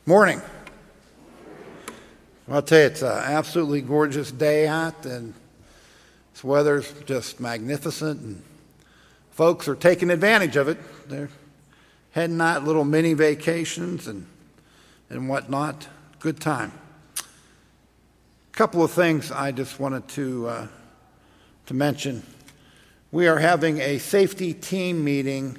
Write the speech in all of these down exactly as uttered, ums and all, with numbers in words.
Morning. I'll tell you, it's an absolutely gorgeous day out, and this weather's just magnificent, and folks are taking advantage of it. They're heading out little mini vacations and and whatnot. Good time. A couple of things I just wanted to uh, to mention. We are having a safety team meeting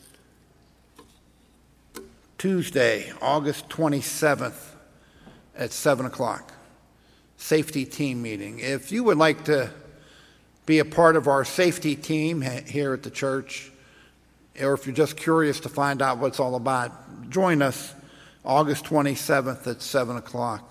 Tuesday, August twenty-seventh at seven o'clock. Safety team meeting. If you would like to be a part of our safety team here at the church, or if you're just curious to find out what it's all about, join us August twenty-seventh at seven o'clock.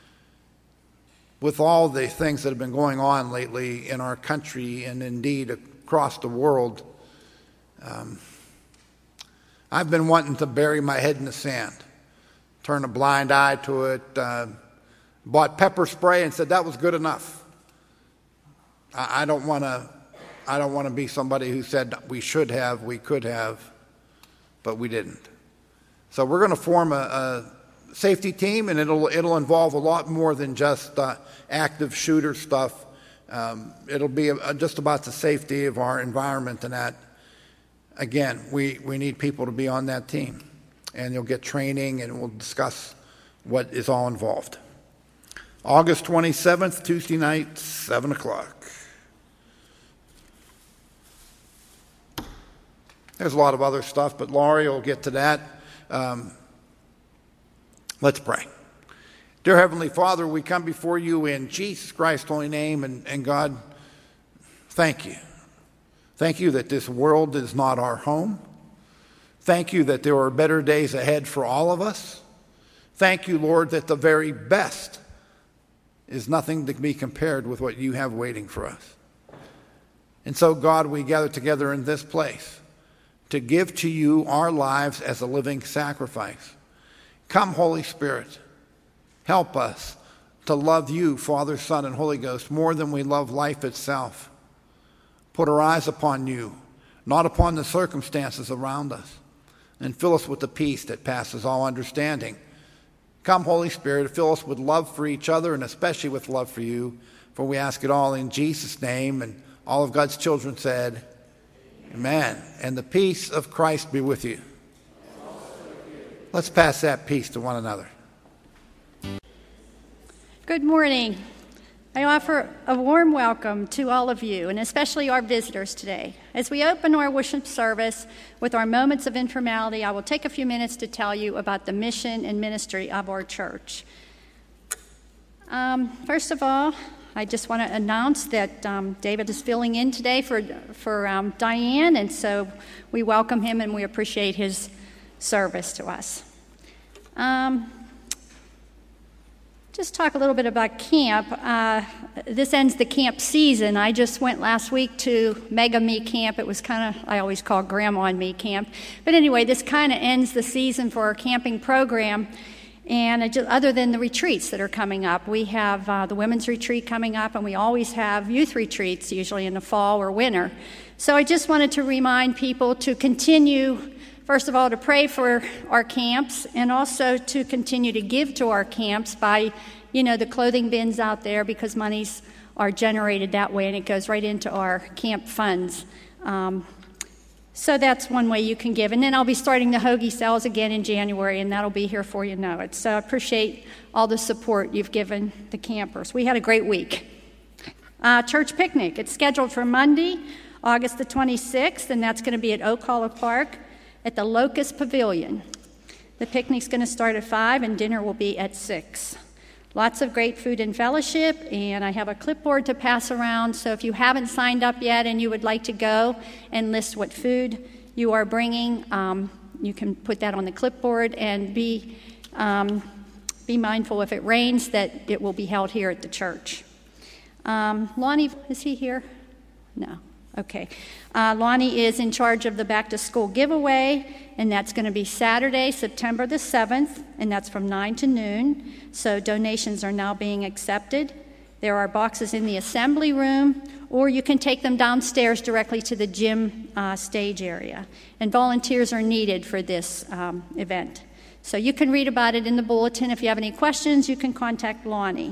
With all the things that have been going on lately in our country and indeed across the world, um, I've been wanting to bury my head in the sand, turn a blind eye to it, uh, bought pepper spray and said that was good enough. I, I don't want to I don't want to be somebody who said we should have, we could have, but we didn't. So we're going to form a, a safety team, and it'll it'll involve a lot more than just uh, active shooter stuff. Um, it'll be a, just about the safety of our environment and that. Again, we, we need people to be on that team, and you'll get training, and we'll discuss what is all involved. August twenty-seventh, Tuesday night, seven o'clock. There's a lot of other stuff, but Laurie will get to that. Um, let's pray. Dear Heavenly Father, we come before you in Jesus Christ's holy name, and, and God, thank you. Thank you that this world is not our home. Thank you that there are better days ahead for all of us. Thank you, Lord, that the very best is nothing to be compared with what you have waiting for us. And so, God, we gather together in this place to give to you our lives as a living sacrifice. Come, Holy Spirit, help us to love you, Father, Son, and Holy Ghost, more than we love life itself. Put our eyes upon you, not upon the circumstances around us, and fill us with the peace that passes all understanding. Come, Holy Spirit, fill us with love for each other, and especially with love for you, for we ask it all in Jesus' name, and all of God's children said, Amen. And the peace of Christ be with you. Let's pass that peace to one another. Good morning. I offer a warm welcome to all of you, and especially our visitors today. As we open our worship service with our moments of informality, I will take a few minutes to tell you about the mission and ministry of our church. Um, first of all, I just want to announce that um, David is filling in today for, for um, Diane, and so we welcome him and we appreciate his service to us. Um, Just talk a little bit about camp. Uh, this ends the camp season. I just went last week to Mega Me Camp. It was kind of, I always call Grandma and Me Camp. But anyway, this kind of ends the season for our camping program. And it just, other than the retreats that are coming up, we have uh, the women's retreat coming up, and we always have youth retreats, usually in the fall or winter. So I just wanted to remind people to continue, first of all, to pray for our camps, and also to continue to give to our camps by, you know, the clothing bins out there, because monies are generated that way, and it goes right into our camp funds. Um, so that's one way you can give. And then I'll be starting the hoagie sales again in January, and that'll be here before you know it. So I appreciate all the support you've given the campers. We had a great week. Uh, church picnic. It's scheduled for Monday, August the twenty-sixth, and that's going to be at Oak Hollow Park at the Locust Pavilion. The picnic's going to start at five, and dinner will be at six. Lots of great food and fellowship, and I have a clipboard to pass around, so if you haven't signed up yet and you would like to go and list what food you are bringing, um, you can put that on the clipboard, and be, um, be mindful if it rains that it will be held here at the church. Um, Lonnie, is he here? No. Okay. Uh, Lonnie is in charge of the back to school giveaway, and that's going to be Saturday, September the seventh, and that's from nine to noon. So donations are now being accepted. There are boxes in the assembly room, or you can take them downstairs directly to the gym uh, stage area. And volunteers are needed for this um, event. So you can read about it in the bulletin. If you have any questions, you can contact Lonnie.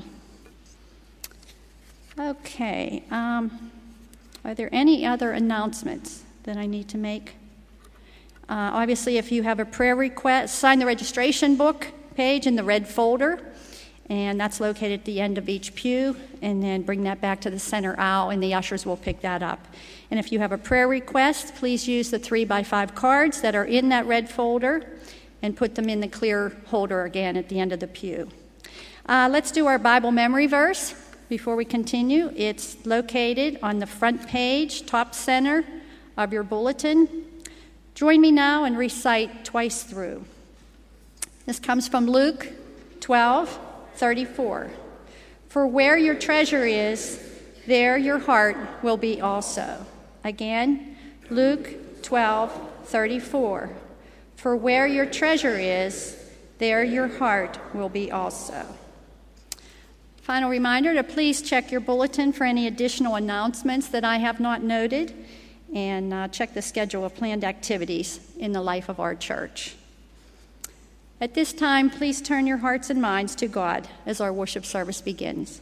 Okay. Um, are there any other announcements that I need to make? Uh, obviously, if you have a prayer request, sign the registration book page in the red folder, and that's located at the end of each pew, and then bring that back to the center aisle, and the ushers will pick that up. And if you have a prayer request, please use the three by five cards that are in that red folder and put them in the clear holder again at the end of the pew. Uh, let's do our Bible memory verse before we continue. It's located on the front page, top center of your bulletin. Join me now and recite twice through. This comes from Luke twelve thirty-four. For where your treasure is, there your heart will be also. Again, Luke twelve thirty-four. For where your treasure is, there your heart will be also. Final reminder to please check your bulletin for any additional announcements that I have not noted, and uh, check the schedule of planned activities in the life of our church. At this time, please turn your hearts and minds to God as our worship service begins.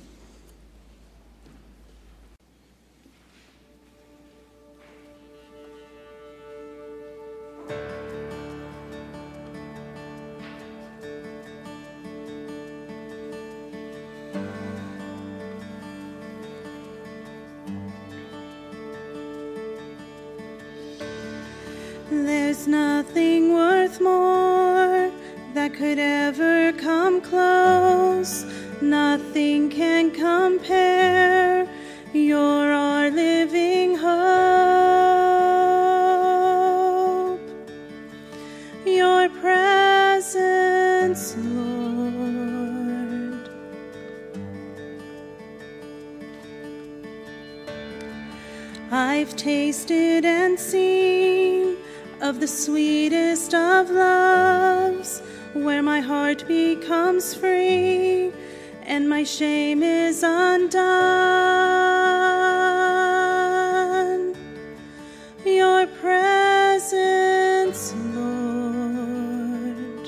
There's nothing worth more that could ever come close. Nothing can compare. You're our living hope. Your presence, Lord. I've tasted and seen of the sweetest of loves, where my heart becomes free and my shame is undone. Your presence, Lord.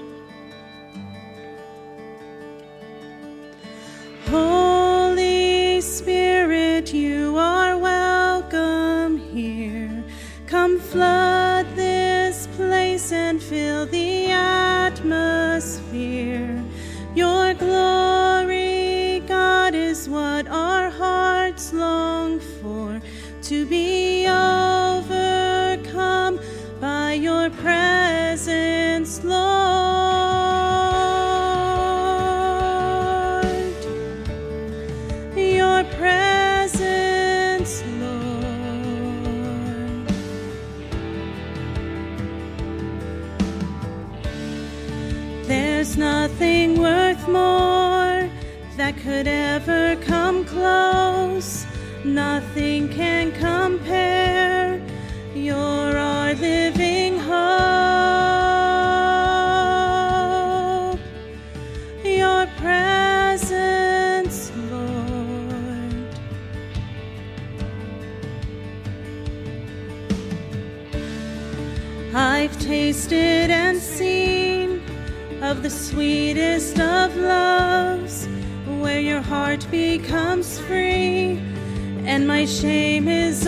Holy Spirit, you are welcome here. Come flood this place and fill the atmosphere. Your glory, God, is what our hearts long for, to be overcome by your presence, Lord. Your presence, Lord. There's nothing worth more that could ever come close. Nothing can compare. You're our living hope. Your presence, Lord. I've tasted and seen of the sweetest of loves, where your heart becomes free and my shame is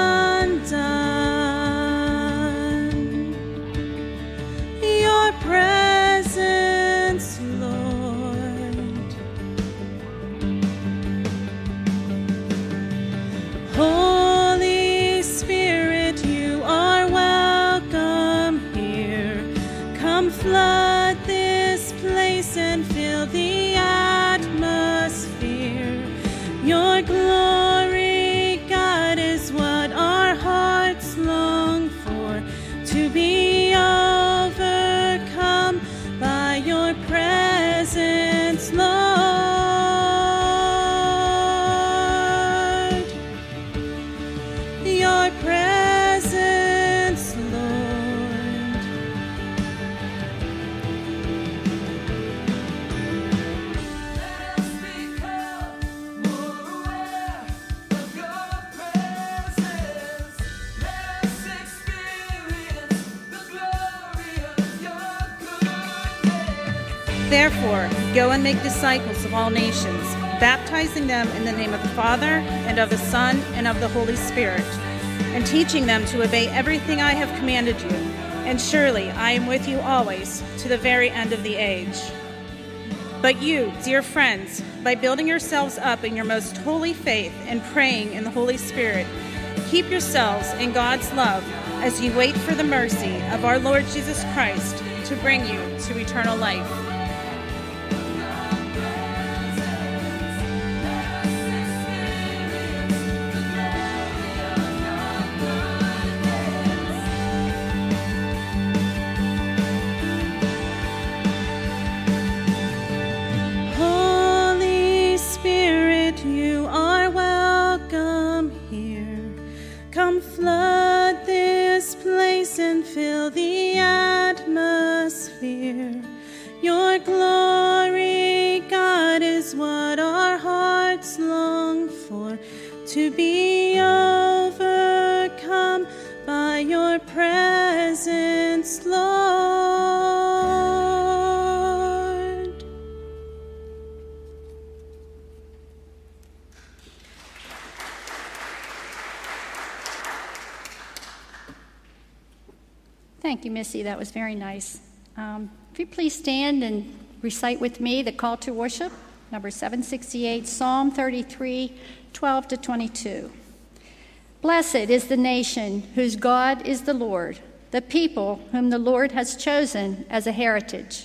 undone. Your presence, Lord. Holy Spirit, you are welcome here. Come flood this place and fill the atmosphere. Your glory, God, is what our hearts long Therefore, go and make disciples of all nations, baptizing them in the name of the Father, and of the Son, and of the Holy Spirit, and teaching them to obey everything I have commanded you. And surely I am with you always, to the very end of the age. But you, dear friends, by building yourselves up in your most holy faith and praying in the Holy Spirit, keep yourselves in God's love as you wait for the mercy of our Lord Jesus Christ to bring you to eternal life. Holy Spirit, you are welcome here. Come flood this place and fill the atmosphere. Your glory, God, is what our hearts long for, to be overcome by your presence, Lord. Thank you, Missy. That was very nice. Um, if you please stand and recite with me the call to worship, number seven sixty-eight, Psalm thirty-three, twelve to twenty-two. Blessed is the nation whose God is the Lord, the people whom the Lord has chosen as a heritage.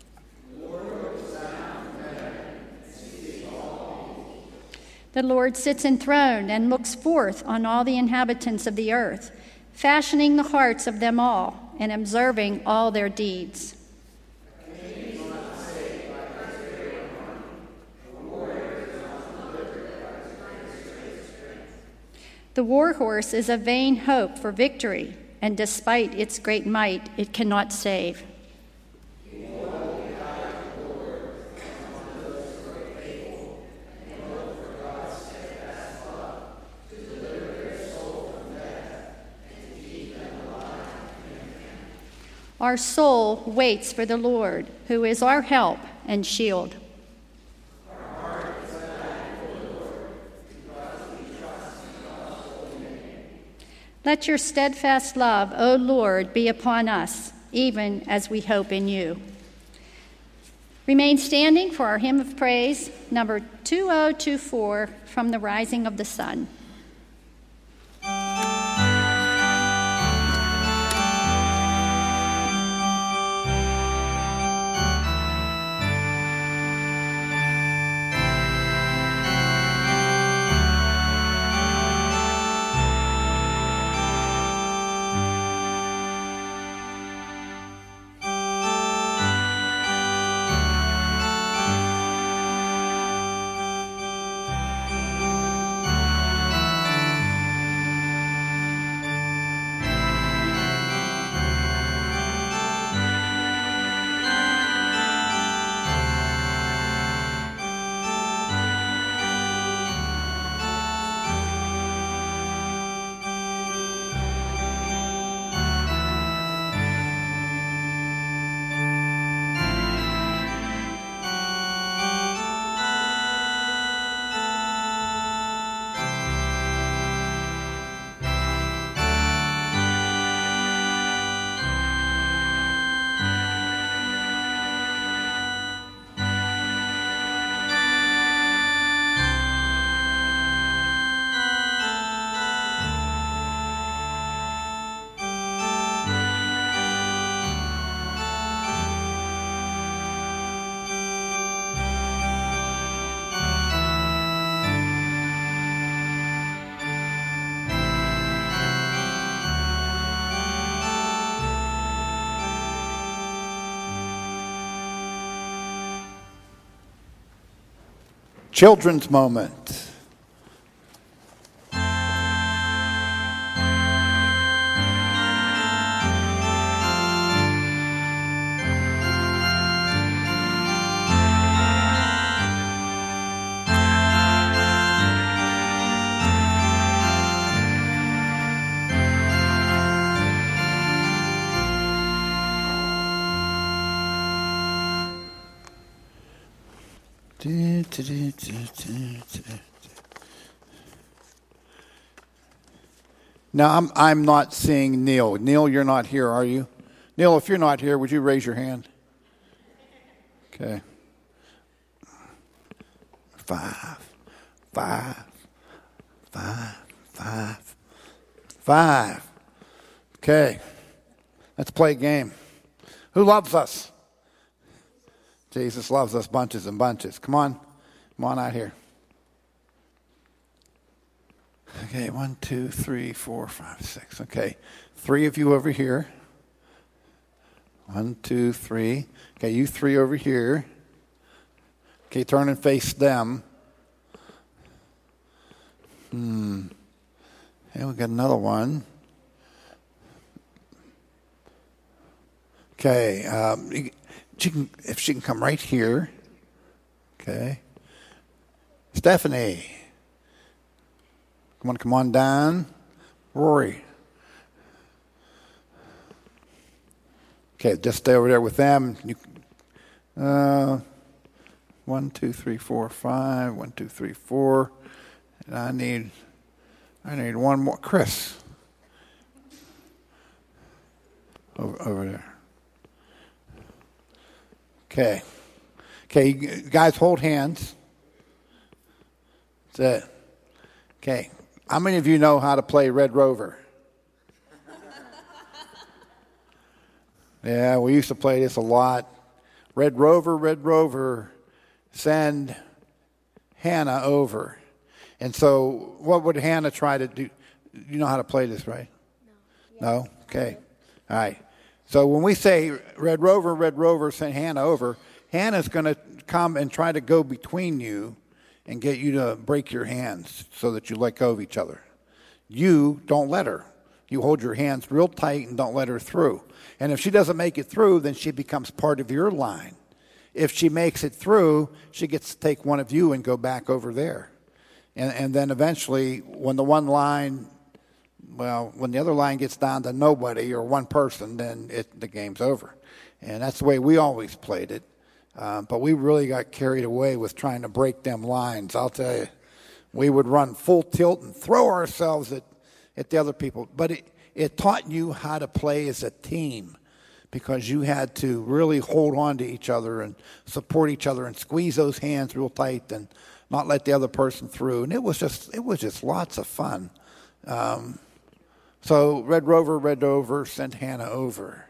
The Lord sits enthroned and looks forth on all the inhabitants of the earth, fashioning the hearts of them all and observing all their deeds. The war horse is a vain hope for victory, and despite its great might, it cannot save. Our soul waits for the Lord, who is our help and shield. Let your steadfast love, O Lord, be upon us, even as we hope in you. Remain standing for our hymn of praise, number two oh two four, From the Rising of the Sun. Children's moment. Now, I'm, I'm not seeing Neil. Neil, you're not here, are you? Neil, if you're not here, would you raise your hand? Okay. Five, five, five, five, five. Okay. Let's play a game. Who loves us? Jesus loves us bunches and bunches. Come on. Come on out here. Okay, one, two, three, four, five, six. Okay, three of you over here. One, two, three. Okay, you three over here. Okay, turn and face them. Hmm. Okay, we got another one. Okay, um, she can, if she can come right here. Okay. Stephanie. Come on, come on down. Rory. Okay, just stay over there with them. You, uh, one, two, three, four, five. One, two, three, four. And I need, I need one more. Chris. Over, over there. Okay. Okay, guys, hold hands. That's it. Okay. How many of you know how to play Red Rover? Yeah, we used to play this a lot. Red Rover, Red Rover, send Hannah over. And so what would Hannah try to do? You know how to play this, right? No. No? Okay. All right. So when we say Red Rover, Red Rover, send Hannah over, Hannah's going to come and try to go between you and get you to break your hands so that you let go of each other. You don't let her. You hold your hands real tight and don't let her through. And if she doesn't make it through, then she becomes part of your line. If she makes it through, she gets to take one of you and go back over there. And, and then eventually, when the one line, well, when the other line gets down to nobody or one person, then it, the game's over. And that's the way we always played it. Uh, but we really got carried away with trying to break them lines. I'll tell you, we would run full tilt and throw ourselves at, at the other people. But it, it taught you how to play as a team because you had to really hold on to each other and support each other and squeeze those hands real tight and not let the other person through. And it was just it was just lots of fun. Um, so Red Rover, Red Rover, send Hannah over.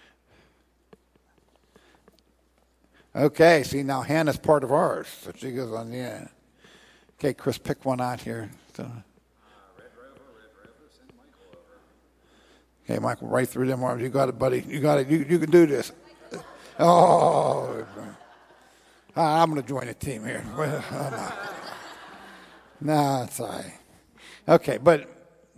Okay, see, now Hannah's part of ours. So she goes on the end. Okay, Chris, pick one out here. So. Uh, red Rover, Red Rover, send Michael over. Okay, Michael, right through them arms. You got it, buddy. You got it. You, you can do this. Oh, I'm going to join the team here. Oh, no, no, it's all right. Okay, but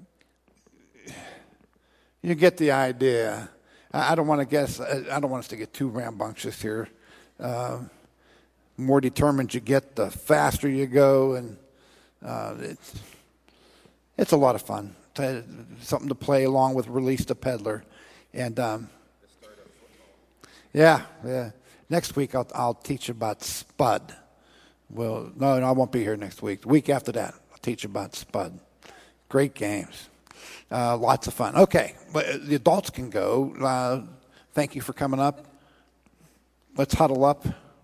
you get the idea. I, I don't want to guess. I don't want us to get too rambunctious here. Uh, more determined you get, the faster you go, and uh, it's it's a lot of fun. To, something to play along with Release the Peddler, and um, yeah, yeah. Next week I'll I'll teach about Spud. Well, no, no, I won't be here next week. The week after that, I'll teach about Spud. Great games, uh, lots of fun. Okay, but the adults can go. Uh, thank you for coming up. Let's huddle up.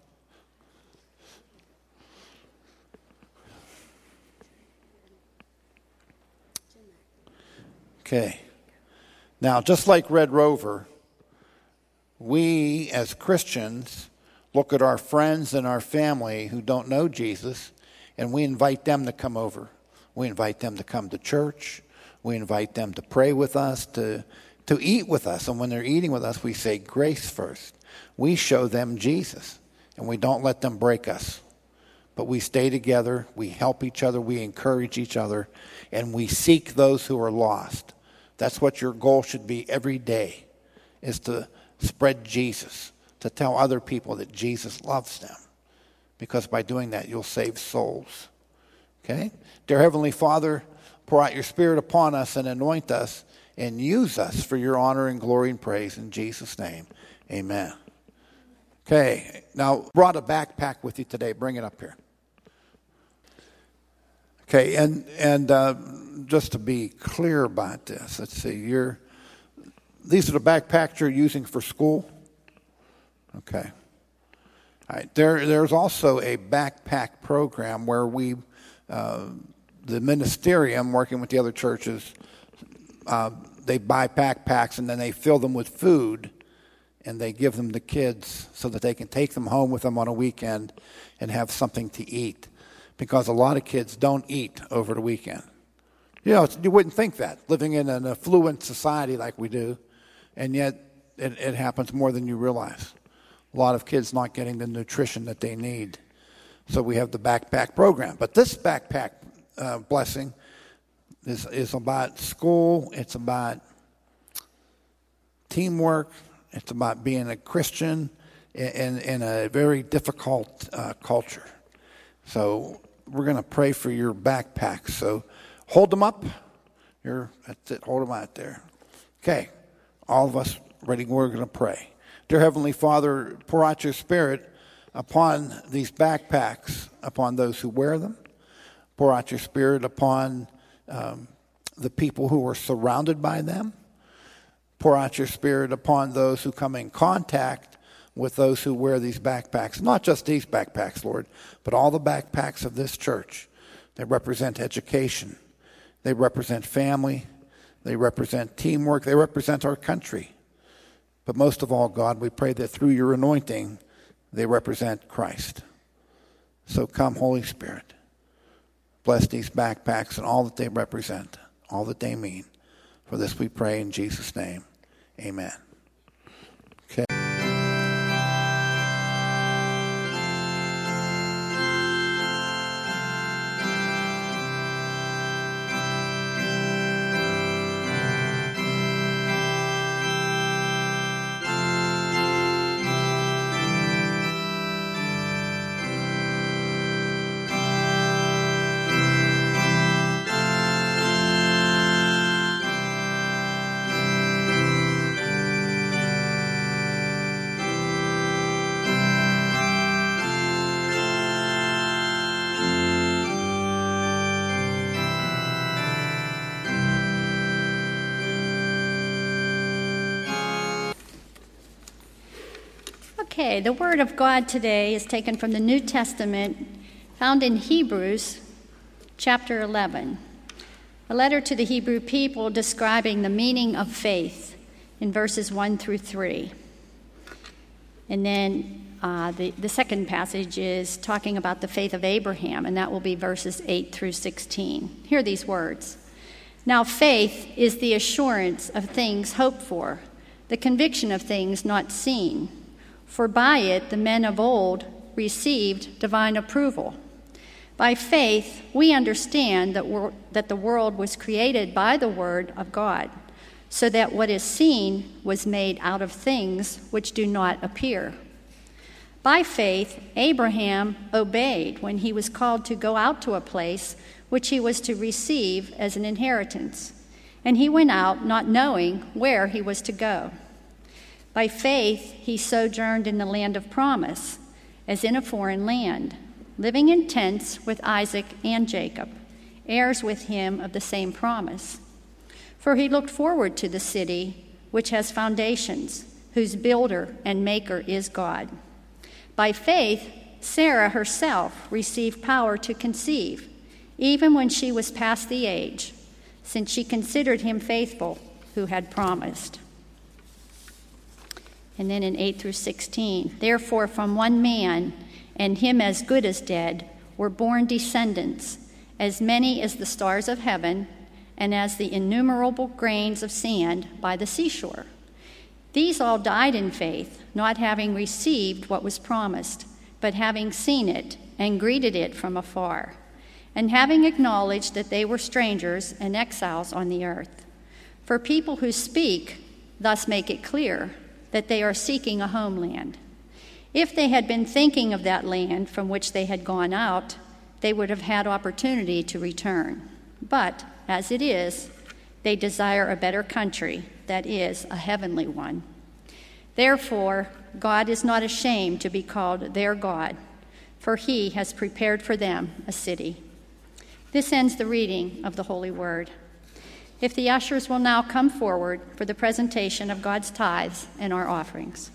Okay. Now, just like Red Rover, we as Christians look at our friends and our family who don't know Jesus, and we invite them to come over. We invite them to come to church. We invite them to pray with us, to, to eat with us. And when they're eating with us, we say grace first. We show them Jesus, and we don't let them break us. But we stay together, we help each other, we encourage each other, and we seek those who are lost. That's what your goal should be every day, is to spread Jesus, to tell other people that Jesus loves them. Because by doing that, you'll save souls. Okay? Dear Heavenly Father, pour out your Spirit upon us and anoint us and use us for your honor and glory and praise. In Jesus' name, amen. Okay, now brought a backpack with you today. Bring it up here. Okay, and and uh, just to be clear about this, let's see. You're these are the backpacks you're using for school. Okay. All right. There, there's also a backpack program where we, uh, the ministerium, working with the other churches, uh, they buy backpacks and then they fill them with food, and they give them to kids so that they can take them home with them on a weekend and have something to eat. Because a lot of kids don't eat over the weekend. You know, you wouldn't think that, living in an affluent society like we do, and yet it, it happens more than you realize. A lot of kids not getting the nutrition that they need. So we have the backpack program. But this backpack uh, blessing is, is about school. It's about teamwork. It's about being a Christian in, in a very difficult uh, culture. So we're going to pray for your backpacks. So hold them up. Here, that's it. Hold them out there. Okay. All of us ready. We're going to pray. Dear Heavenly Father, pour out your Spirit upon these backpacks, upon those who wear them. Pour out your Spirit upon um, the people who are surrounded by them. Pour out your Spirit upon those who come in contact with those who wear these backpacks. Not just these backpacks, Lord, but all the backpacks of this church. They represent education. They represent family. They represent teamwork. They represent our country. But most of all, God, we pray that through your anointing, they represent Christ. So come, Holy Spirit. Bless these backpacks and all that they represent, all that they mean. For this we pray in Jesus' name. Amen. Okay. Okay, the Word of God today is taken from the New Testament, found in Hebrews chapter eleven, a letter to the Hebrew people describing the meaning of faith in verses one through three. And then uh, the, the second passage is talking about the faith of Abraham, and that will be verses eight through sixteen. Hear these words. Now faith is the assurance of things hoped for, the conviction of things not seen. For by it the men of old received divine approval. By faith we understand that, wor- that the world was created by the word of God, so that what is seen was made out of things which do not appear. By faith Abraham obeyed when he was called to go out to a place which he was to receive as an inheritance, and he went out not knowing where he was to go. By faith, he sojourned in the land of promise, as in a foreign land, living in tents with Isaac and Jacob, heirs with him of the same promise. For he looked forward to the city which has foundations, whose builder and maker is God. By faith, Sarah herself received power to conceive, even when she was past the age, since she considered him faithful who had promised. And then in eight through sixteen, therefore from one man, and him as good as dead, were born descendants, as many as the stars of heaven, and as the innumerable grains of sand by the seashore. These all died in faith, not having received what was promised, but having seen it and greeted it from afar, and having acknowledged that they were strangers and exiles on the earth. For people who speak thus make it clear that they are seeking a homeland. If they had been thinking of that land from which they had gone out, they would have had opportunity to return. But, as it is, they desire a better country, that is, a heavenly one. Therefore, God is not ashamed to be called their God, for he has prepared for them a city. This ends the reading of the Holy Word. If the ushers will now come forward for the presentation of God's tithes and our offerings.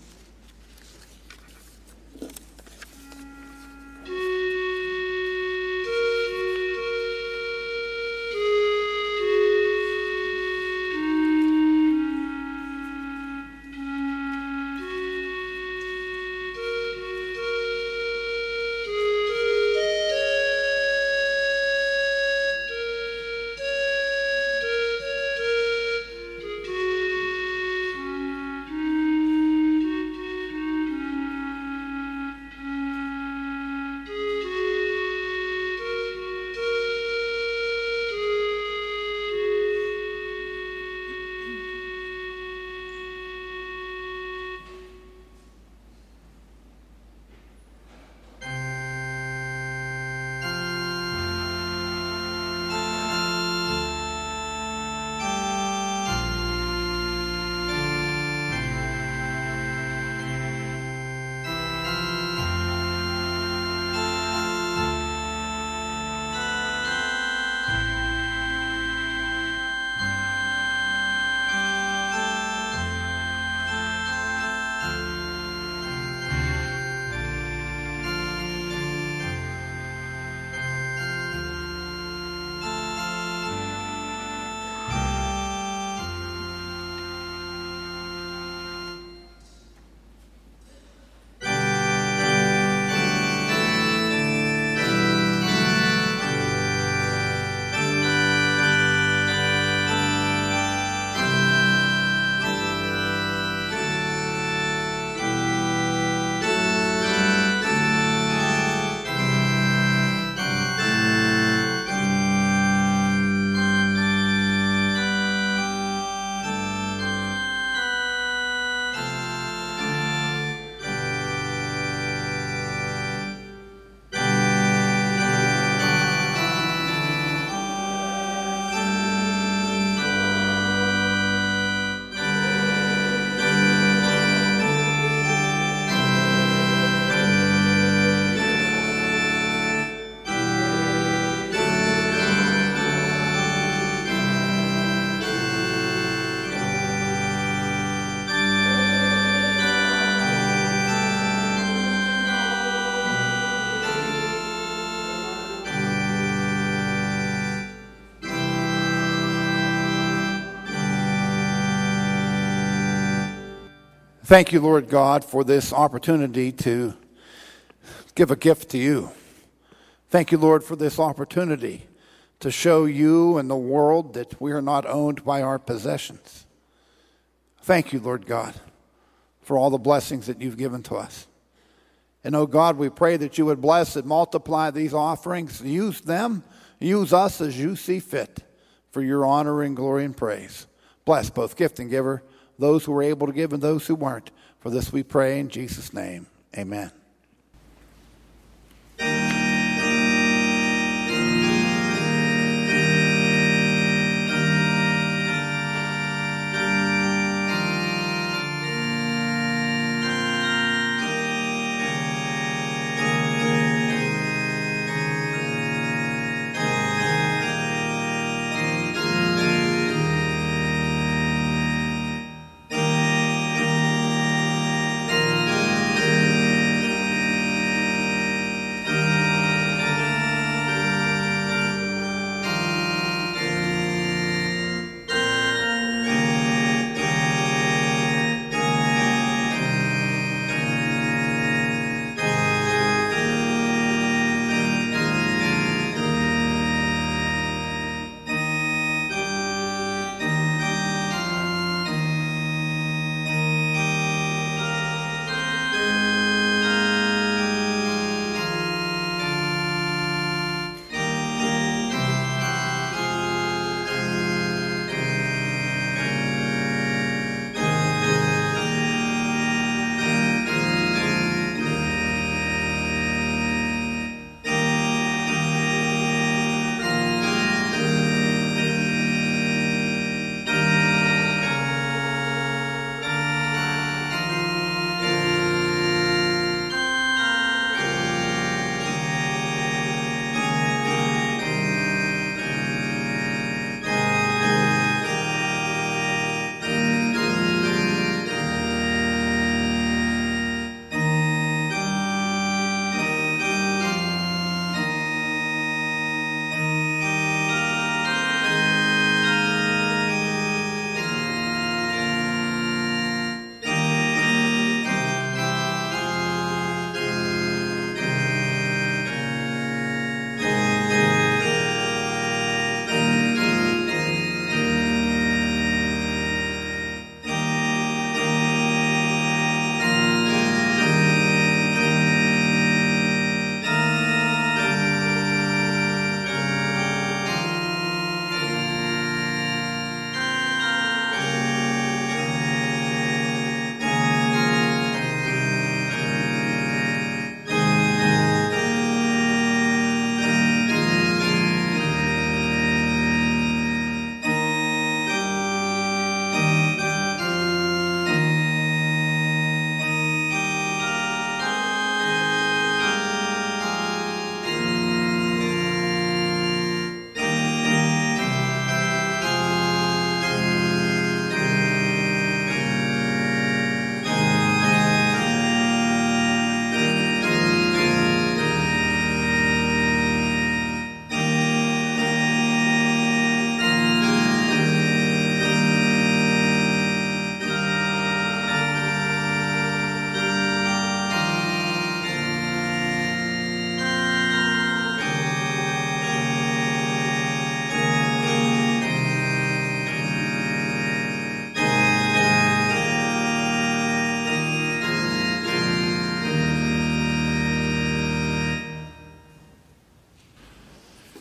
Thank you, Lord God, for this opportunity to give a gift to you. Thank you, Lord, for this opportunity to show you and the world that we are not owned by our possessions. Thank you, Lord God, for all the blessings that you've given to us. And, oh God, we pray that you would bless and multiply these offerings. Use them, use us as you see fit for your honor and glory and praise. Bless both gift and giver, those who were able to give and those who weren't. For this we pray in Jesus' name. Amen.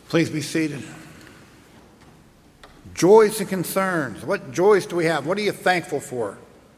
Please be seated. Joys and concerns. What joys do we have? What are you thankful for?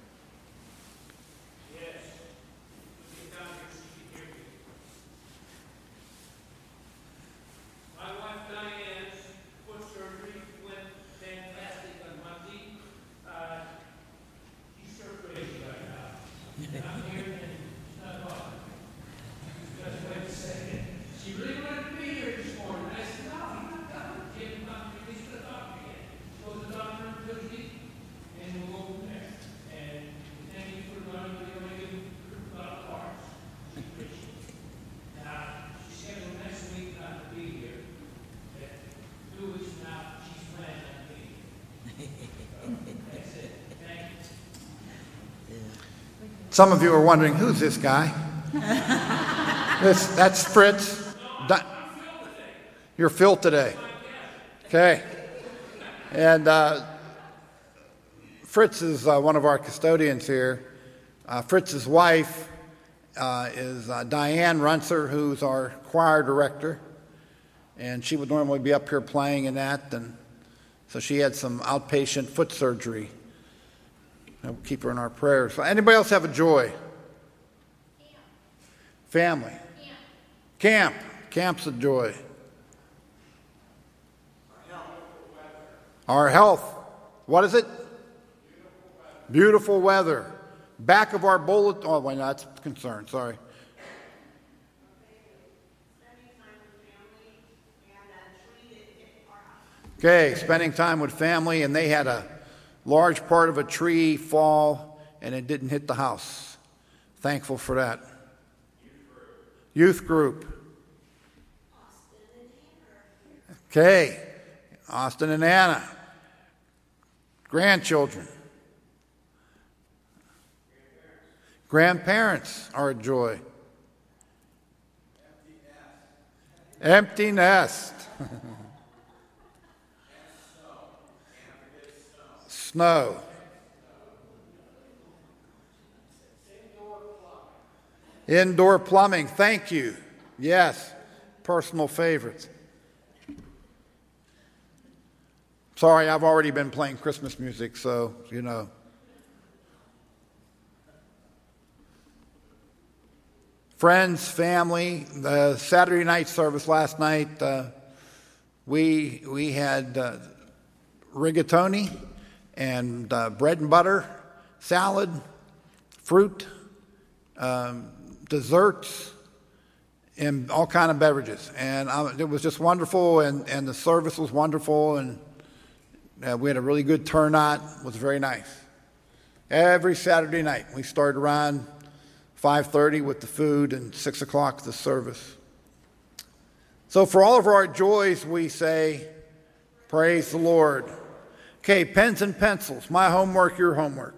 Some of you are wondering, who's this guy? this, that's Fritz. Di- You're Phil today. Okay. And uh, Fritz is uh, one of our custodians here. Uh, Fritz's wife uh, is uh, Diane Runser, who's our choir director. And she would normally be up here playing in that. And so she had some outpatient foot surgery. We'll keep her in our prayers. Anybody else have a joy? Camp. Family. Camp. Camp. Camp's a joy. Our health. Our health. What is it? Beautiful weather. Beautiful weather. Back of our bullet. Oh, wait, no, that's a concern. Sorry. Okay, spending time with family, and they had a large part of a tree fall, and it didn't hit the house. Thankful for that. Youth group. Youth group. Okay. Austin and Anna. Grandchildren. Grandparents are a joy. Empty nest. Empty nest. Snow. Indoor plumbing. Thank you. Yes. Personal favorites. Sorry, I've already been playing Christmas music, so, you know. Friends, family. The Saturday night service last night, uh, we, we had uh, rigatoni and uh, bread and butter, salad, fruit, um, desserts, and all kind of beverages. And uh, it was just wonderful, and, and the service was wonderful, and uh, we had a really good turnout. It was very nice. Every Saturday night, we started around five thirty with the food and six o'clock the service. So for all of our joys, we say, praise the Lord. Okay, pens and pencils. My homework, your homework.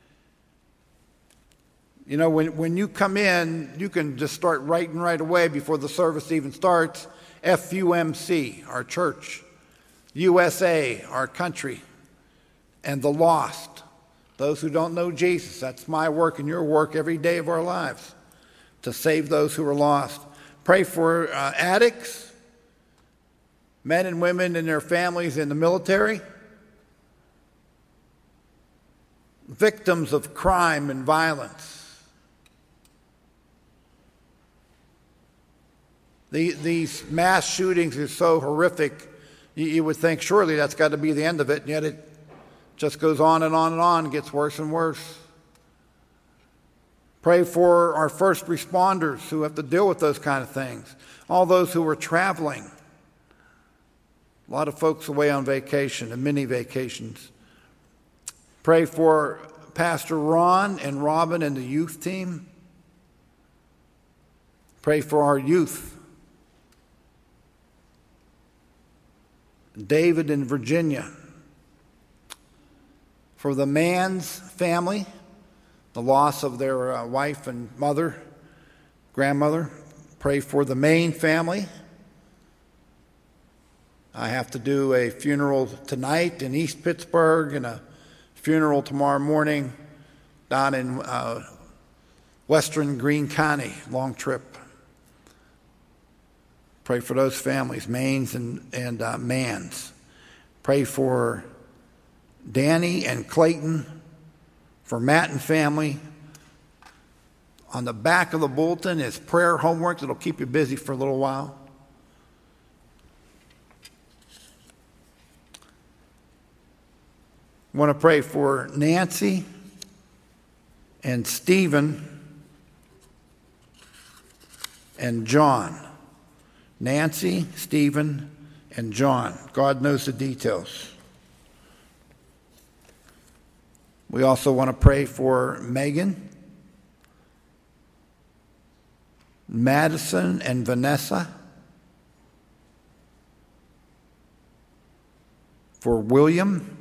You know, when, when you come in, you can just start writing right away before the service even starts. F U M C, our church. U S A, our country. And the lost. Those who don't know Jesus. That's my work and your work every day of our lives. To save those who are lost. Pray for uh, addicts. Men and women and their families in the military. Victims of crime and violence. The, these mass shootings are so horrific, you, you would think surely that's got to be the end of it, and yet it just goes on and on and on, gets worse and worse. Pray for our first responders who have to deal with those kind of things. All those who are traveling. A lot of folks away on vacation and mini vacations. Pray for Pastor Ron and Robin and the youth team. Pray for our youth. David and Virginia. For the Mann's family, the loss of their uh, wife and mother, grandmother. Pray for the Main family. I have to do a funeral tonight in East Pittsburgh and a funeral tomorrow morning down in uh, western Greene County, long trip. Pray for those families, Maines and, and uh, Mans. Pray for Danny and Clayton, for Matt and family. On the back of the bulletin is prayer homework that'll keep you busy for a little while. I want to pray for Nancy and Stephen and John. Nancy, Stephen, and John. God knows the details. We also want to pray for Megan, Madison, and Vanessa. For William.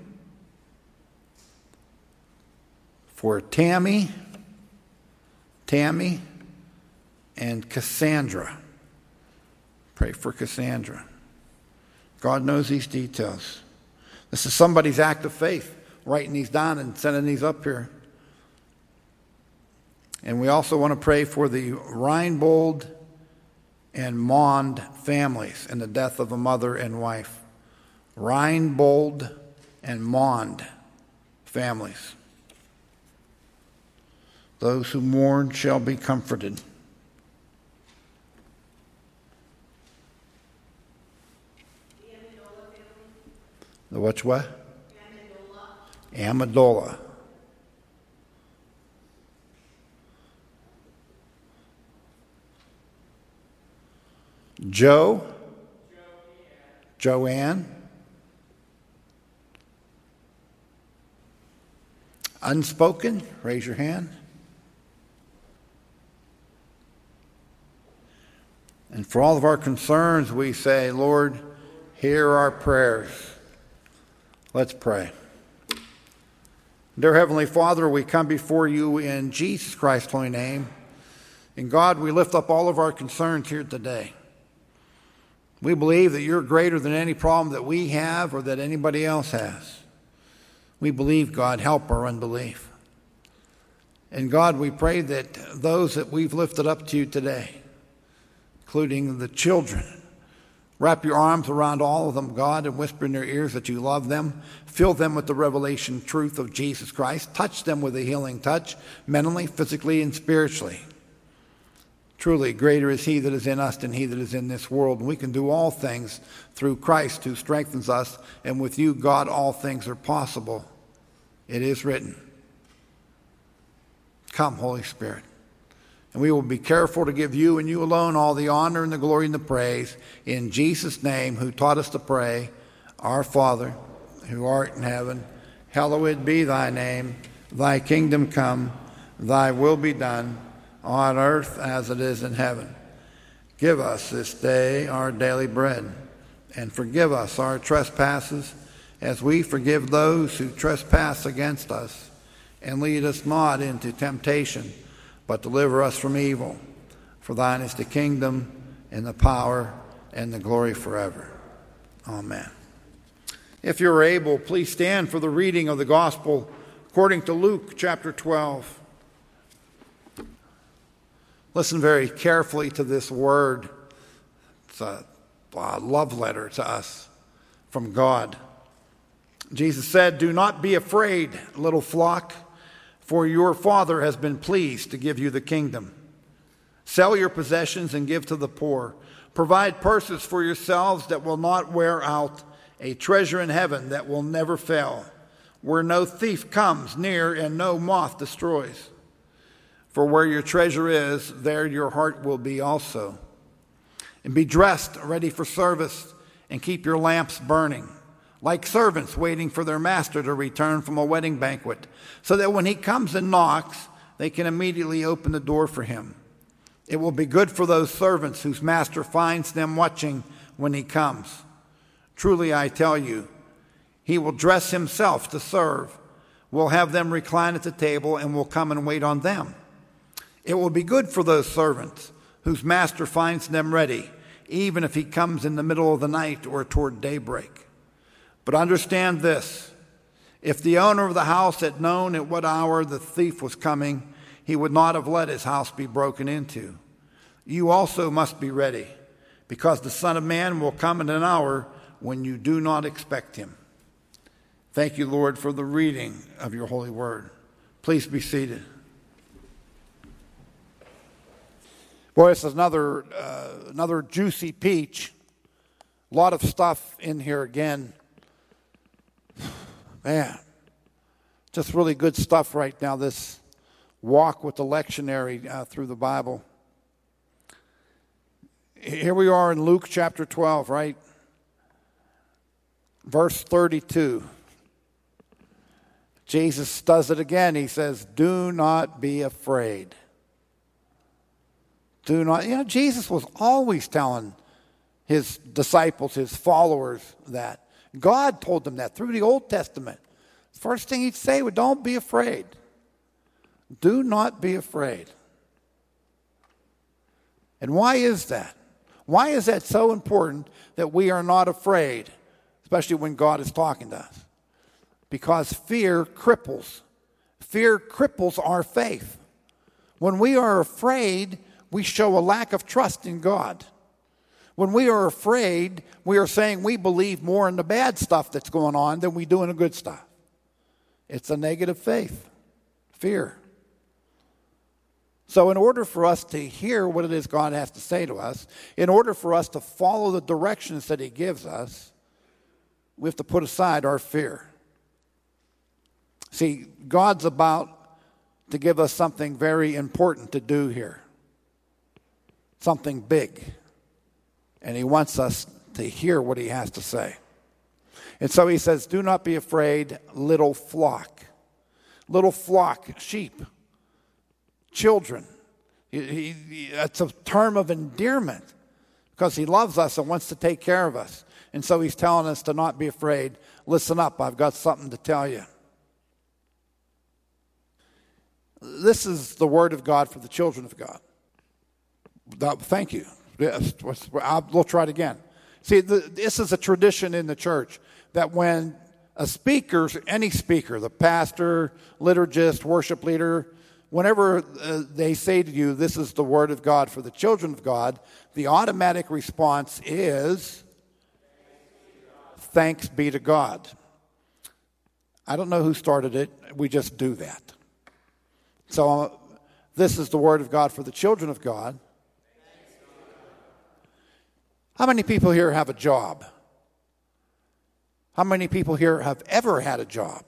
For Tammy, Tammy, and Cassandra. Pray for Cassandra. God knows these details. This is somebody's act of faith, writing these down and sending these up here. And we also want to pray for the Reinbold and Mond families in the death of a mother and wife. Reinbold and Mond families. Those who mourn shall be comforted. The which what? Amendola. Amendola. Joe. Joanne. Unspoken, raise your hand. And for all of our concerns, we say, Lord, hear our prayers. Let's pray. Dear Heavenly Father, we come before you in Jesus Christ's holy name. And God, we lift up all of our concerns here today. We believe that you're greater than any problem that we have or that anybody else has. We believe, God, help our unbelief. And God, we pray that those that we've lifted up to you today, including the children, wrap your arms around all of them, God, and whisper in their ears that you love them. Fill them with the revelation truth of Jesus Christ. Touch them with a healing touch, mentally, physically, and spiritually. Truly, greater is he that is in us than he that is in this world. And we can do all things through Christ who strengthens us. And with you, God, all things are possible. It is written. Come, Holy Spirit. And we will be careful to give you and you alone all the honor and the glory and the praise. In Jesus' name, who taught us to pray, Our Father, who art in heaven, hallowed be thy name. Thy kingdom come, thy will be done, on earth as it is in heaven. Give us this day our daily bread, and forgive us our trespasses, as we forgive those who trespass against us. And lead us not into temptation, but deliver us from evil. For thine is the kingdom, and the power, and the glory forever. Amen. If you're able, please stand for the reading of the gospel according to Luke chapter twelve. Listen very carefully to this word. It's a, a love letter to us from God. Jesus said, "Do not be afraid, little flock, for your Father has been pleased to give you the kingdom. Sell your possessions and give to the poor. Provide purses for yourselves that will not wear out, a treasure in heaven that will never fail, where no thief comes near and no moth destroys. For where your treasure is, there your heart will be also. And be dressed, ready for service, and keep your lamps burning, like servants waiting for their master to return from a wedding banquet, so that when he comes and knocks, they can immediately open the door for him. It will be good for those servants whose master finds them watching when he comes. Truly, I tell you, he will dress himself to serve, will have them recline at the table, and will come and wait on them. It will be good for those servants whose master finds them ready, even if he comes in the middle of the night or toward daybreak. But understand this, if the owner of the house had known at what hour the thief was coming, he would not have let his house be broken into. You also must be ready, because the Son of Man will come in an hour when you do not expect him. Thank you, Lord, for the reading of your holy word. Please be seated. Boy, this is another, uh, another juicy peach. A lot of stuff in here again. Man, just really good stuff right now, this walk with the lectionary uh, through the Bible. Here we are in Luke chapter twelve, right? Verse thirty-two. Jesus does it again. He says, do not be afraid. Do not, you know, Jesus was always telling his disciples, his followers that. God told them that through the Old Testament. First thing he'd say was, don't be afraid. Do not be afraid. And why is that? Why is that so important that we are not afraid, especially when God is talking to us? Because fear cripples. Fear cripples our faith. When we are afraid, we show a lack of trust in God. When we are afraid, we are saying we believe more in the bad stuff that's going on than we do in the good stuff. It's a negative faith, fear. So in order for us to hear what it is God has to say to us, in order for us to follow the directions that he gives us, we have to put aside our fear. See, God's about to give us something very important to do here. Something big. And he wants us to hear what he has to say. And so he says, do not be afraid, little flock. Little flock, sheep, children. He, he, it's a term of endearment because he loves us and wants to take care of us. And so he's telling us to not be afraid. Listen up, I've got something to tell you. This is the word of God for the children of God. Thank you. Yes, we'll try it again. See, the, this is a tradition in the church that when a speaker, any speaker, the pastor, liturgist, worship leader, whenever uh, they say to you, this is the word of God for the children of God, the automatic response is, thanks be to God. I don't know who started it. We just do that. So uh, this is the word of God for the children of God. How many people here have a job? How many people here have ever had a job?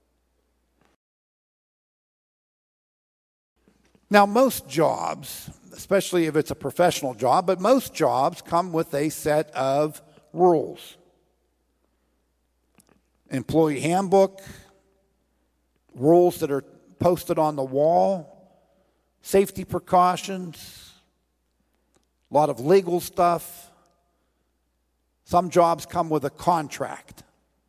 Now, most jobs, especially if it's a professional job, but most jobs come with a set of rules. Employee handbook, rules that are posted on the wall, safety precautions, a lot of legal stuff. Some jobs come with a contract.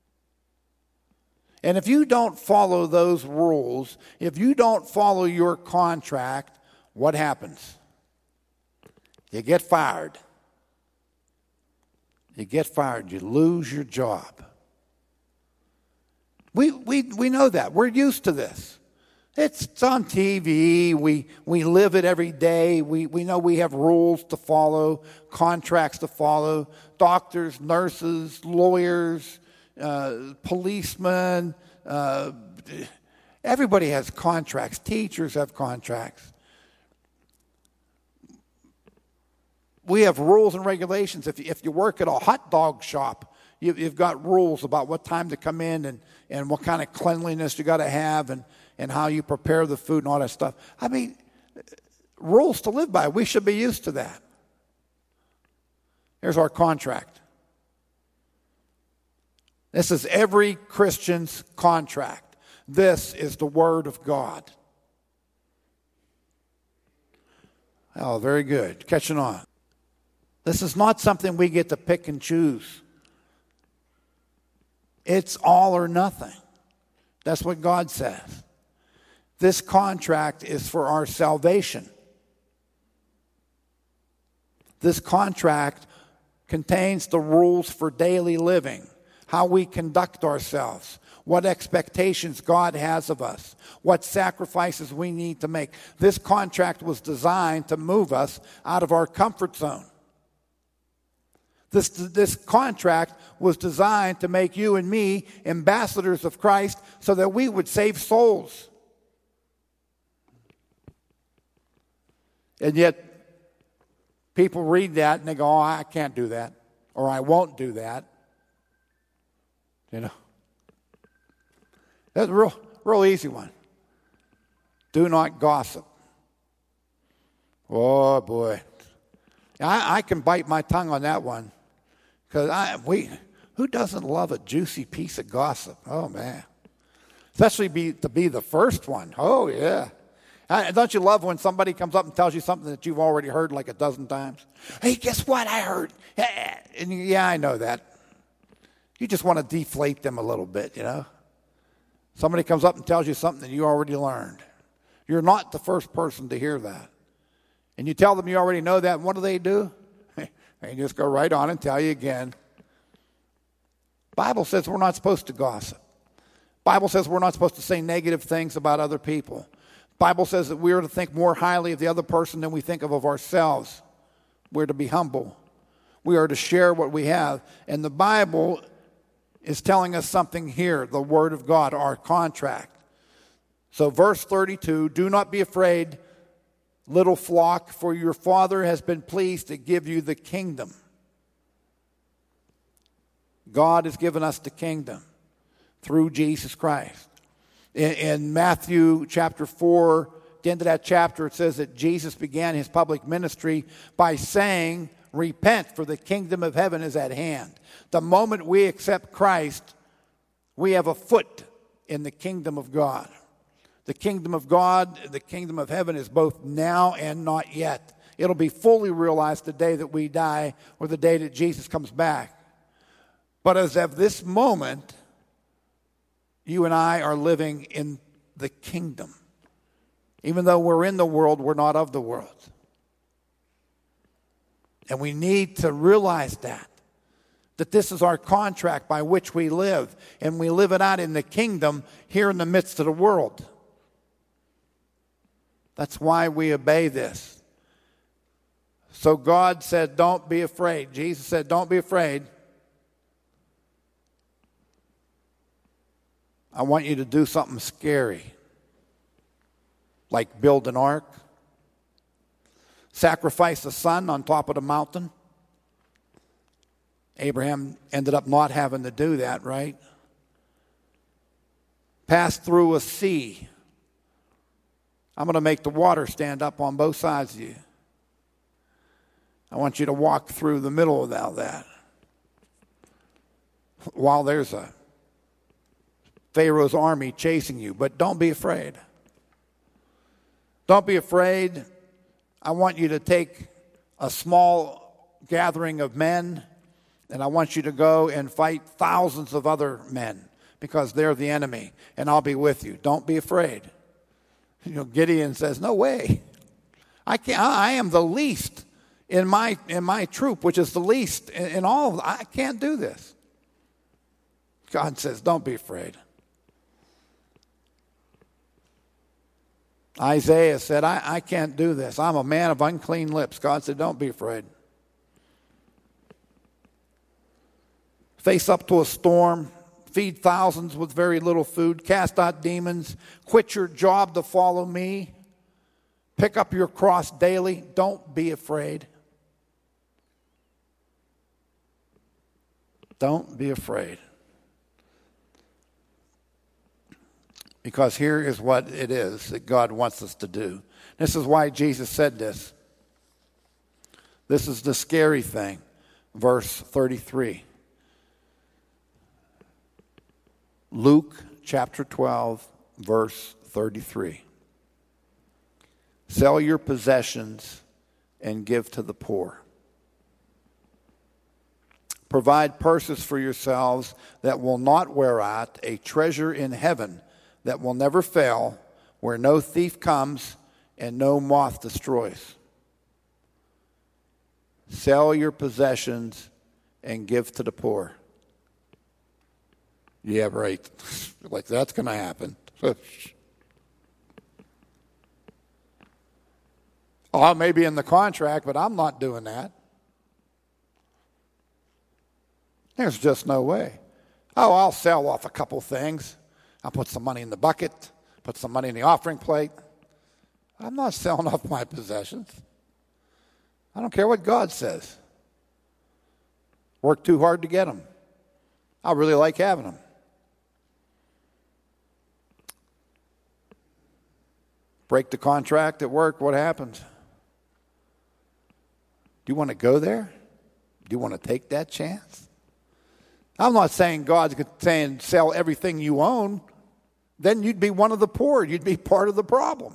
And if you don't follow those rules, if you don't follow your contract, what happens? You get fired. You get fired. You lose your job. We, we, we know that. We're used to this. It's, it's on T V. We, we live it every day. We, we know we have rules to follow, contracts to follow. Doctors, nurses, lawyers, uh, policemen. Uh, everybody has contracts. Teachers have contracts. We have rules and regulations. If, if you work at a hot dog shop, you, you've got rules about what time to come in and, and what kind of cleanliness you got to have and and how you prepare the food and all that stuff. I mean, rules to live by. We should be used to that. Here's our contract. This is every Christian's contract. This is the Word of God. Oh, very good. Catching on. This is not something we get to pick and choose. It's all or nothing. That's what God says. This contract is for our salvation. This contract contains the rules for daily living, how we conduct ourselves, what expectations God has of us, what sacrifices we need to make. This contract was designed to move us out of our comfort zone. This, this contract was designed to make you and me ambassadors of Christ so that we would save souls. And yet, people read that and they go, oh, I can't do that, or I won't do that. You know, that's a real, real easy one. Do not gossip. Oh, boy. I, I can bite my tongue on that one. Because I we who doesn't love a juicy piece of gossip? Oh, man. Especially be, to be the first one. Oh, yeah. I, don't you love when somebody comes up and tells you something that you've already heard like a dozen times? Hey, guess what I heard? And you, yeah, I know that. You just want to deflate them a little bit, you know. Somebody comes up and tells you something that you already learned. You're not the first person to hear that. And you tell them you already know that, and what do they do? They just go right on and tell you again. Bible says we're not supposed to gossip. Bible says we're not supposed to say negative things about other people. Bible says that we are to think more highly of the other person than we think of of ourselves. We're to be humble. We are to share what we have. And the Bible is telling us something here, the Word of God, our contract. So verse thirty-two, do not be afraid, little flock, for your Father has been pleased to give you the kingdom. God has given us the kingdom through Jesus Christ. In, in Matthew chapter four, at the end of that chapter, it says that Jesus began his public ministry by saying, repent, for the kingdom of heaven is at hand. The moment we accept Christ, we have a foot in the kingdom of God. The kingdom of God, the kingdom of heaven is both now and not yet. It'll be fully realized the day that we die or the day that Jesus comes back. But as of this moment, you and I are living in the kingdom. Even though we're in the world, we're not of the world. And we need to realize that. That this is our contract by which we live. And we live it out in the kingdom here in the midst of the world. That's why we obey this. So God said, don't be afraid. Jesus said, don't be afraid. I want you to do something scary. Like build an ark. Sacrifice a son on top of the mountain. Abraham ended up not having to do that, right? Pass through a sea. I'm going to make the water stand up on both sides of you. I want you to walk through the middle of all that. While there's a Pharaoh's army chasing you, but don't be afraid. Don't be afraid. I want you to take a small gathering of men, and I want you to go and fight thousands of other men because they're the enemy, and I'll be with you. Don't be afraid. You know, Gideon says, no way. I can't. I am the least in my in my troop, which is the least in, in all of them. I can't do this. God says, don't be afraid. Isaiah said, I, I can't do this. I'm a man of unclean lips. God said, don't be afraid. Face up to a storm. Feed thousands with very little food. Cast out demons. Quit your job to follow me. Pick up your cross daily. Don't be afraid. Don't be afraid. Because here is what it is that God wants us to do. This is why Jesus said this. This is the scary thing. Verse thirty-three. Luke chapter twelve, verse thirty-three. Sell your possessions and give to the poor. Provide purses for yourselves that will not wear out, a treasure in heaven that will never fail, where no thief comes and no moth destroys. Sell your possessions and give to the poor. Yeah, right. Like that's going to happen. Oh, maybe in the contract, but I'm not doing that. There's just no way. Oh, I'll sell off a couple things. I'll put some money in the bucket, put some money in the offering plate. I'm not selling off my possessions. I don't care what God says. Work too hard to get them. I really like having them. Break the contract at work, what happens? Do you want to go there? Do you want to take that chance? I'm not saying God's saying sell everything you own. Then you'd be one of the poor. You'd be part of the problem.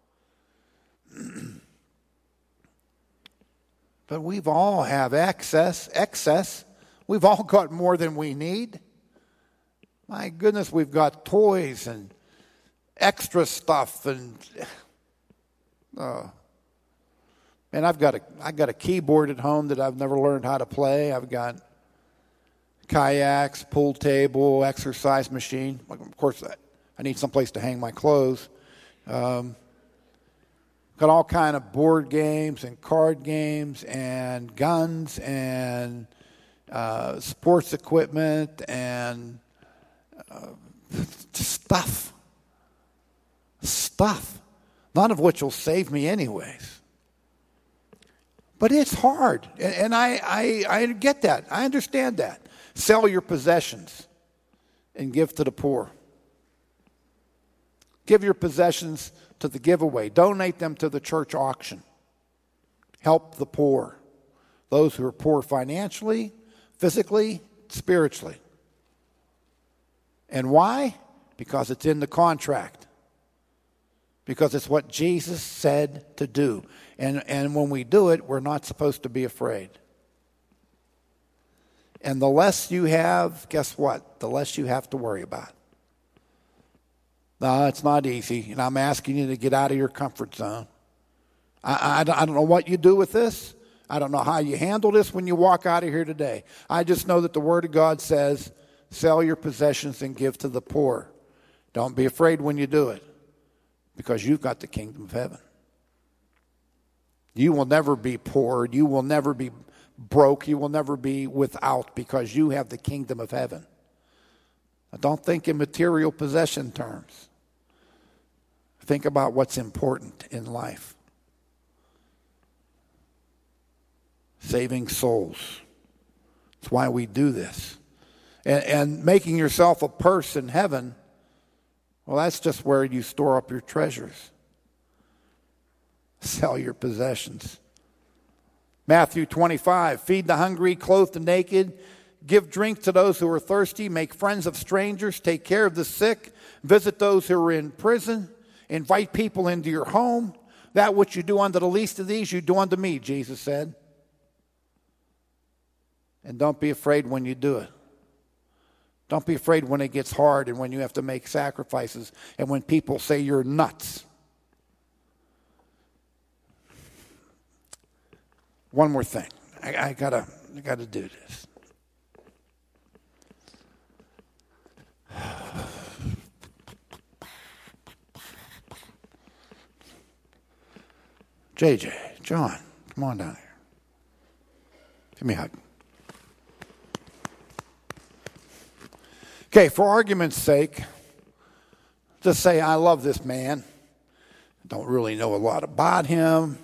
But we've all have excess, excess. We've all got more than we need. My goodness, we've got toys and extra stuff and uh, and I've got a I've got a keyboard at home that I've never learned how to play. I've got kayaks, pool table, exercise machine. Of course, I, I need someplace to hang my clothes. Um, got all kind of board games and card games and guns and uh, sports equipment and uh, stuff. Stuff. None of which will save me anyways. But it's hard. And, and I, I, I get that. I understand that. Sell your possessions and give to the poor. Give your possessions to the giveaway. Donate them to the church auction. Help the poor. Those who are poor financially, physically, spiritually. And why? Because it's in the contract. Because it's what Jesus said to do. And, and when we do it, we're not supposed to be afraid. And the less you have, guess what? The less you have to worry about. No, it's not easy. And I'm asking you to get out of your comfort zone. I, I, I don't know what you do with this. I don't know how you handle this when you walk out of here today. I just know that the Word of God says, sell your possessions and give to the poor. Don't be afraid when you do it, because you've got the kingdom of heaven. You will never be poor. You will never be broke. You will never be without, because you have the kingdom of heaven. Now, don't think in material possession terms. Think about what's important in life. Saving souls. That's why we do this. And, and making yourself a purse in heaven, well, that's just where you store up your treasures. Sell your possessions. Matthew twenty-five, feed the hungry, clothe the naked, give drink to those who are thirsty, make friends of strangers, take care of the sick, visit those who are in prison, invite people into your home. That which you do unto the least of these, you do unto me, Jesus said. And don't be afraid when you do it. Don't be afraid when it gets hard and when you have to make sacrifices and when people say you're nuts. One more thing. I, I gotta, I gotta do this. J J, John, come on down here. Give me a hug. Okay, for argument's sake, just say, I love this man. Don't really know a lot about him.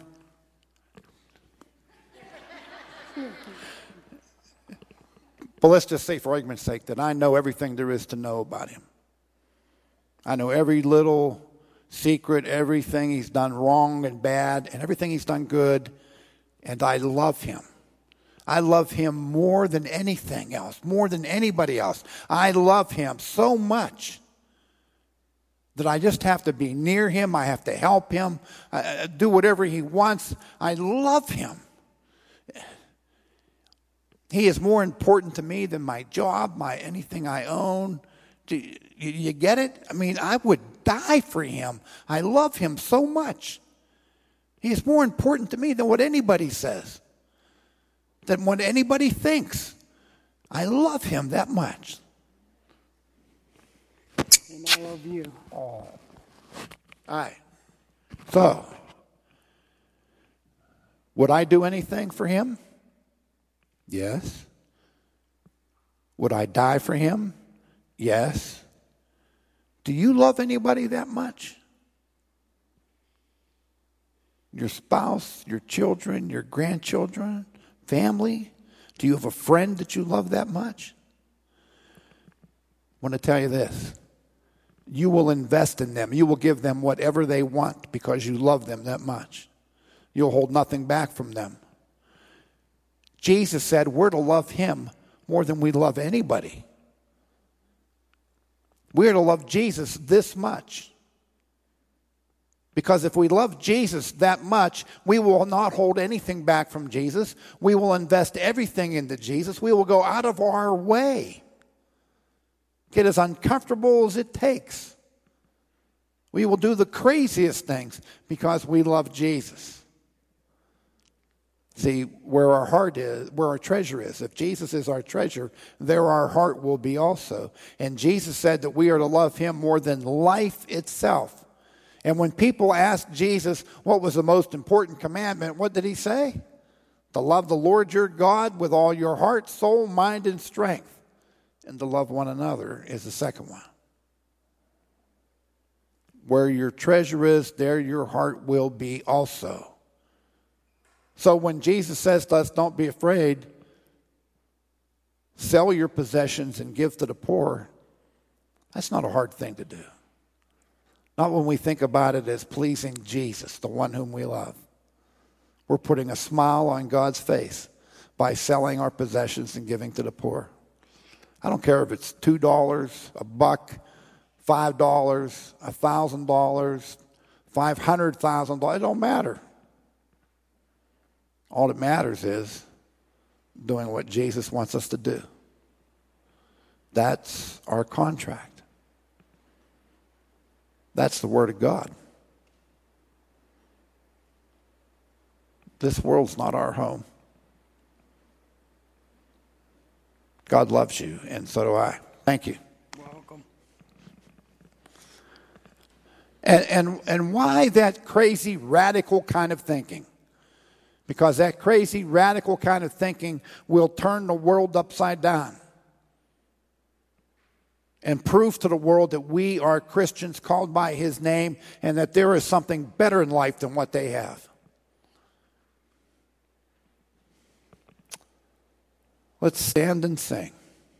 But let's just say, for argument's sake, that I know everything there is to know about him. I know every little secret, everything he's done wrong and bad, and everything he's done good, and I love him. I love him more than anything else, more than anybody else. I love him so much that I just have to be near him. I have to help him, uh, do whatever he wants. I love him. He is more important to me than my job, my anything I own. Do you, you get it? I mean, I would die for him. I love him so much. He is more important to me than what anybody says, than what anybody thinks. I love him that much. And I love you. Oh. All right. So, would I do anything for him? Yes. Would I die for him? Yes. Do you love anybody that much? Your spouse, your children, your grandchildren, family? Do you have a friend that you love that much? I want to tell you this. You will invest in them. You will give them whatever they want because you love them that much. You'll hold nothing back from them. Jesus said we're to love him more than we love anybody. We're to love Jesus this much. Because if we love Jesus that much, we will not hold anything back from Jesus. We will invest everything into Jesus. We will go out of our way. Get as uncomfortable as it takes. We will do the craziest things because we love Jesus. See, where our heart is, where our treasure is. If Jesus is our treasure, there our heart will be also. And Jesus said that we are to love him more than life itself. And when people asked Jesus what was the most important commandment, what did he say? To love the Lord your God with all your heart, soul, mind, and strength. And to love one another is the second one. Where your treasure is, there your heart will be also. So when Jesus says to us, don't be afraid, sell your possessions and give to the poor, that's not a hard thing to do. Not when we think about it as pleasing Jesus, the one whom we love. We're putting a smile on God's face by selling our possessions and giving to the poor. I don't care if it's two dollars, a buck, five dollars, a thousand dollars, five hundred thousand dollars. It don't matter. All that matters is doing what Jesus wants us to do. That's our contract. That's the Word of God. This world's not our home. God loves you, and so do I. Thank you. Welcome. And, and, and why that crazy, radical kind of thinking? Because that crazy, radical kind of thinking will turn the world upside down and prove to the world that we are Christians called by his name and that there is something better in life than what they have. Let's stand and sing.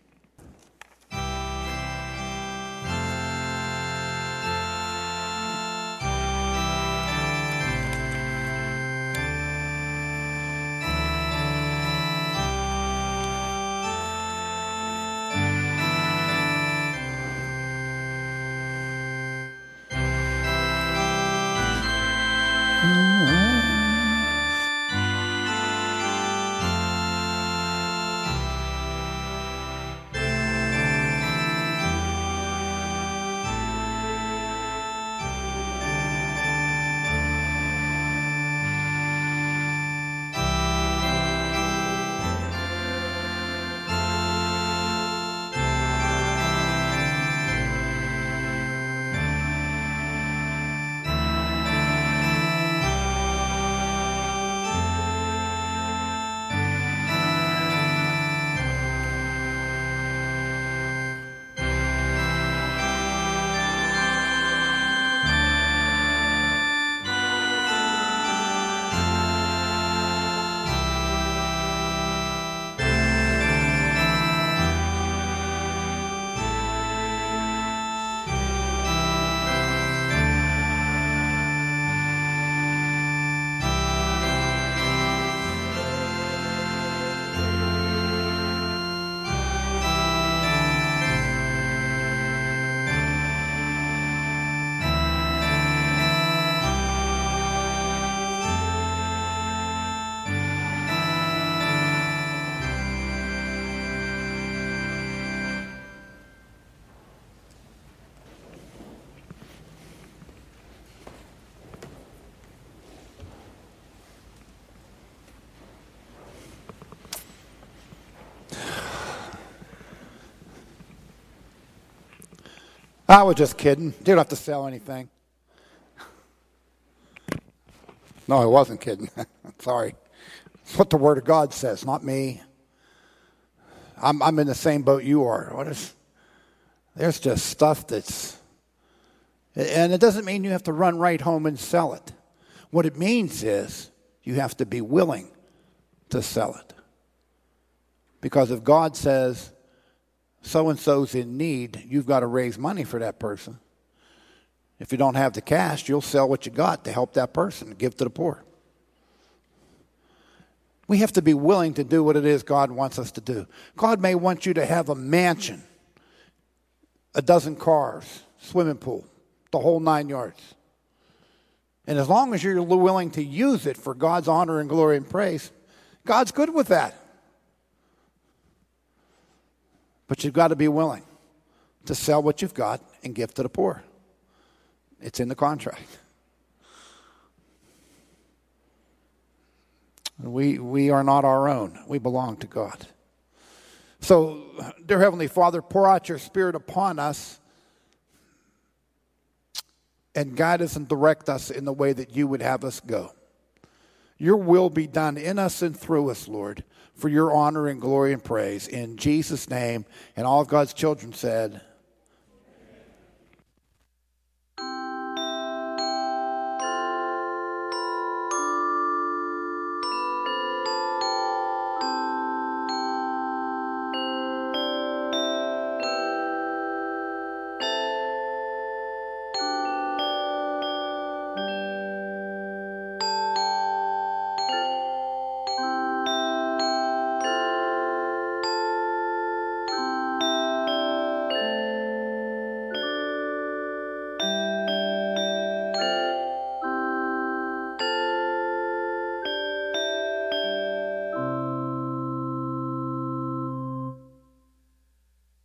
I was just kidding. You don't have to sell anything. No, I wasn't kidding. Sorry. It's what the Word of God says, not me. I'm, I'm in the same boat you are. What is, there's just stuff that's, and it doesn't mean you have to run right home and sell it. What it means is you have to be willing to sell it. Because if God says so-and-so's in need, you've got to raise money for that person. If you don't have the cash, you'll sell what you got to help that person, give to the poor. We have to be willing to do what it is God wants us to do. God may want you to have a mansion, a dozen cars, swimming pool, the whole nine yards. And as long as you're willing to use it for God's honor and glory and praise, God's good with that. But you've got to be willing to sell what you've got and give to the poor. It's in the contract. We, we are not our own. We belong to God. So, dear Heavenly Father, pour out your Spirit upon us and guide us and direct us in the way that you would have us go. Your will be done in us and through us, Lord, for your honor and glory and praise. In Jesus' name, and all of God's children said,